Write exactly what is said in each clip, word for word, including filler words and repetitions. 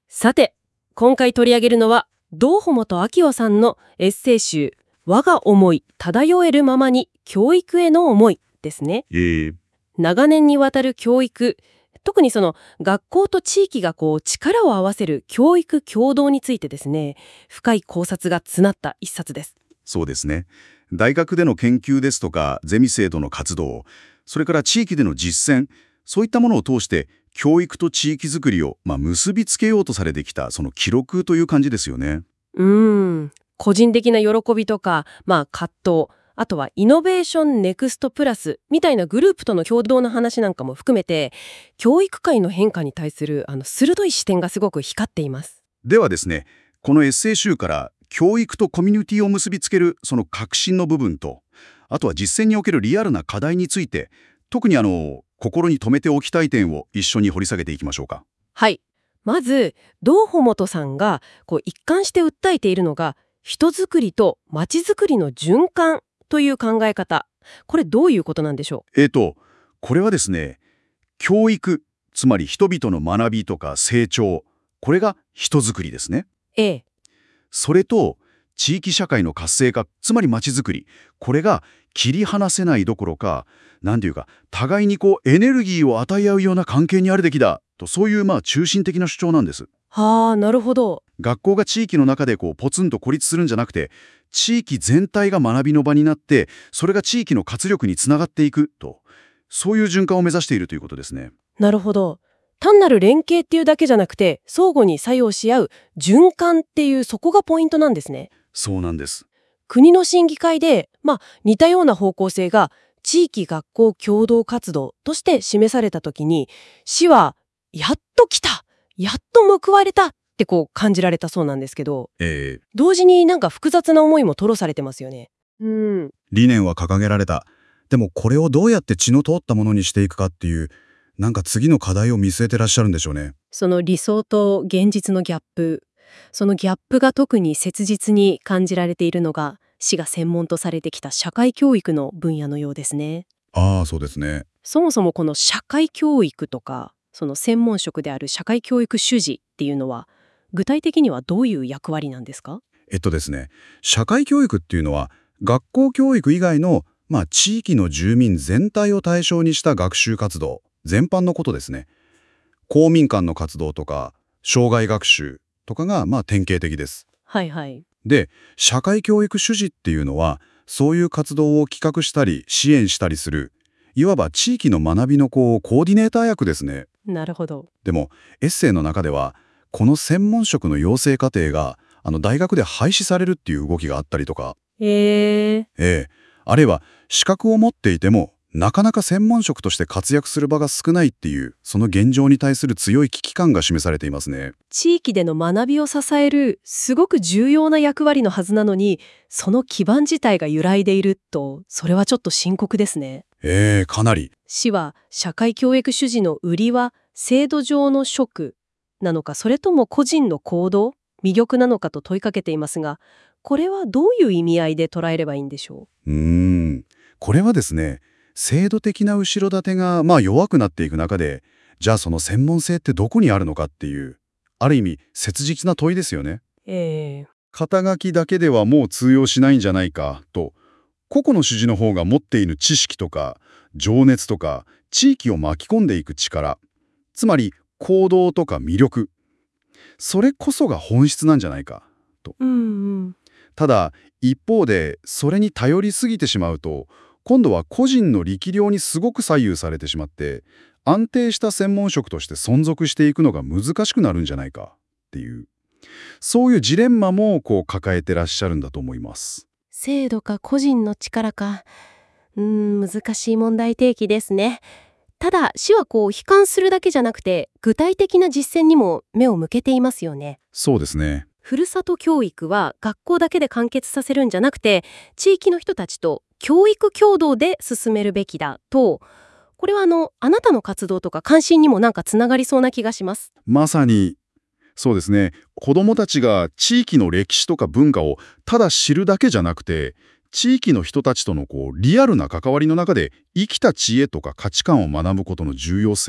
さて、今回取り上げるのは堂本明夫さんのエッセイ集我が思い漂えるままに教育への思いですね。 えー、 長年にわたる教育、特にその学校と地域がこう力を合わせる教育共同についてですね、深い考察が詰まった一冊です。 そうですね。大学での研究ですとかゼミ生徒の活動、それから地域での実践、そういったものを通して教育と地域づくりを、まあ、結びつけようとされてきたその記録という感じですよね。 うーん個人的な喜びとか、まあ、葛藤、あとはイノベーションネクストプラスみたいなグループとの共同の話なんかも含めて、教育界の変化に対するあの鋭い視点がすごく光っています。 ではですね、このエッセイ集から教育とコミュニティを結びつけるその核心の部分と、あとは実践におけるリアルな課題について、特にあの心に留めておきたい点を一緒に掘り下げていきましょうか。 はい。まず堂本さんがこう一貫して訴えているのが、人づくりと街づくりの循環という考え方。これどういうことなんでしょえーと、これはですね、教育、つまり人々の学びとか成長、これが人づくりですね。 う。 A。 それと地域社会の活性化、つまり街づくり、これが切り離せないどころか、なんていうか、互いにこうエネルギーを与え合うような関係にあるべきだと、そういうまあ中心的な主張なんです。 はあ、なるほど。 学校が地域の中でこうポツンと孤立するんじゃなくて、地域全体が学びの場になって、それが地域の活力につながっていくと、そういう循環を目指しているということですね。 なるほど。単なる連携っていうだけじゃなくて、相互に作用し合う循環っていう、そこがポイントなんですね。 そうなんです。 国の審議会で、まあ、似たような方向性が地域学校共同活動として示されたときに、市はやっと来た、やっと報われたってこう感じられたそうなんですけど、 えー、 同時になんか複雑な思いも吐露されてますよね。うん。 理念は掲げられた。でもこれをどうやって血の通ったものにしていくかっていう、なんか次の課題を見据えてらっしゃるんでしょうね。 その理想と現実のギャップ、そのギャップが特に切実に感じられているのが、市が専門とされてきた社会教育の分野のようですね。 ああ、そうですね。 そもそもこの社会教育とか、その専門職である社会教育主事っていうのは、具体的にはどういう役割なんですか？ えっとですね、社会教育っていうのは、学校教育以外の、まあ、地域の住民全体を対象にした学習活動、全般のことですね。公民館の活動とか、障害学習とかが、まあ、典型的です。 はいはい。 で、社会教育主事っていうのは、そういう活動を企画したり、支援したりする、いわば地域の学びのこうコーディネーター役ですね。 なるほど。 でも、エッセイの中では、この専門職の養成課程が、あの大学で廃止されるっていう動きがあったりとか、 へえ。 ええ、あるいは資格を持っていても、なかなか専門職として活躍する場が少ないっていう、その現状に対する強い危機感が示されていますね。 地域での学びを支えるすごく重要な役割のはずなのに、その基盤自体が揺らいでいると、それはちょっと深刻ですね。 ええ、かなり。 市は社会教育主事の売りは制度上の職なのか、それとも個人の行動、魅力なのかと問いかけていますが、これはどういう意味合いで捉えればいいんでしょうーん。これはですね、制度的な後ろ盾がまあ弱くなっていく中で、じゃあその専門性ってどこにあるのかっていう、ある意味切実な問いですよね。 う。ええ。 肩書きだけではもう通用しないんじゃないかと、個々の主事の方が持っている知識とか情熱とか地域を巻き込んでいく力、つまり行動とか魅力、それこそが本質なんじゃないかと。 うんうん。 ただ一方でそれに頼りすぎてしまうと、今度は個人の力量にすごく左右されてしまって、安定した専門職として存続していくのが難しくなるんじゃないかっていう、そういうジレンマもこう抱えてらっしゃるんだと思います。 制度か個人の力か、うーん、難しい問題提起ですね。ただ市はこう悲観するだけじゃなくて、具体的な実践にも目を向けていますよね。 そうですね。 ふるさと教育は学校だけで完結させるんじゃなくて、地域の人たちと教育共同で進めるべきだと、これはあのあなたの活動とか関心にもなんかつながりそうな気がします。 まさにそうですね。子どもたちが地域の歴史とか文化をただ知るだけじゃなくて、地域の人たちとのこうリアルな関わりの中で生きた知恵とか価値観を学ぶことの重要性、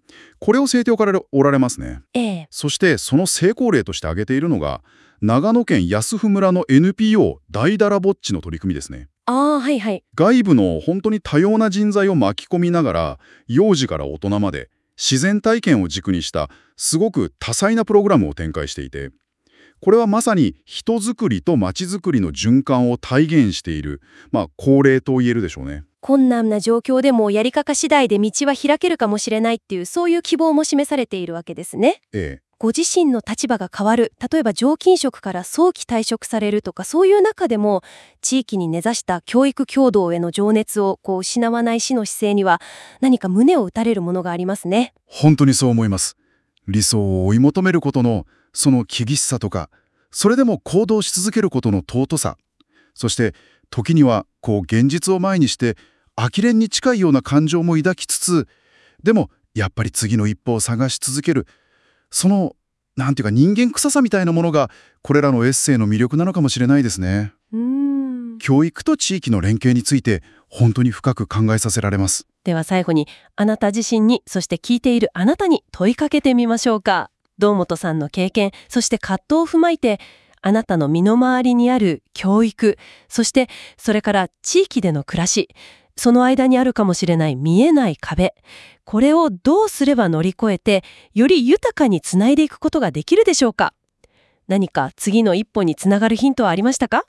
これを制定からおられますね。 ええ。 そしてその成功例として挙げているのが、長野県安府村の エヌピーオー 大だらぼっちの取り組みですね。 ああ、はいはい。 外部の本当に多様な人材を巻き込みながら、幼児から大人まで自然体験を軸にしたすごく多彩なプログラムを展開していて、これはまさに人づくりと街づくりの循環を体現している、まあ恒例と言えるでしょうね。 困難な状況でもやり方次第で道は開けるかもしれないっていう、そういう希望も示されているわけですね。 ええ。 ご自身の立場が変わる、例えば常勤職から早期退職されるとか、そういう中でも地域に根ざした教育協同への情熱をこう失わない市の姿勢には、何か胸を打たれるものがありますね。 本当にそう思います。理想を追い求めることのその厳しさとか、それでも行動し続けることの尊さ、そして時にはこう現実を前にして呆れんに近いような感情も抱きつつ、でもやっぱり次の一歩を探し続ける、そのなんていうか人間臭さみたいなものがこれらのエッセイの魅力なのかもしれないですね。 うーん。 教育と地域の連携について本当に深く考えさせられます。 では最後に、あなた自身に、そして聞いているあなたに問いかけてみましょうか。堂本さんの経験、そして葛藤を踏まえて、あなたの身の回りにある教育、そしてそれから地域での暮らし、その間にあるかもしれない見えない壁、これをどうすれば乗り越えて、より豊かにつないでいくことができるでしょうか。何か次の一歩につながるヒントはありましたか？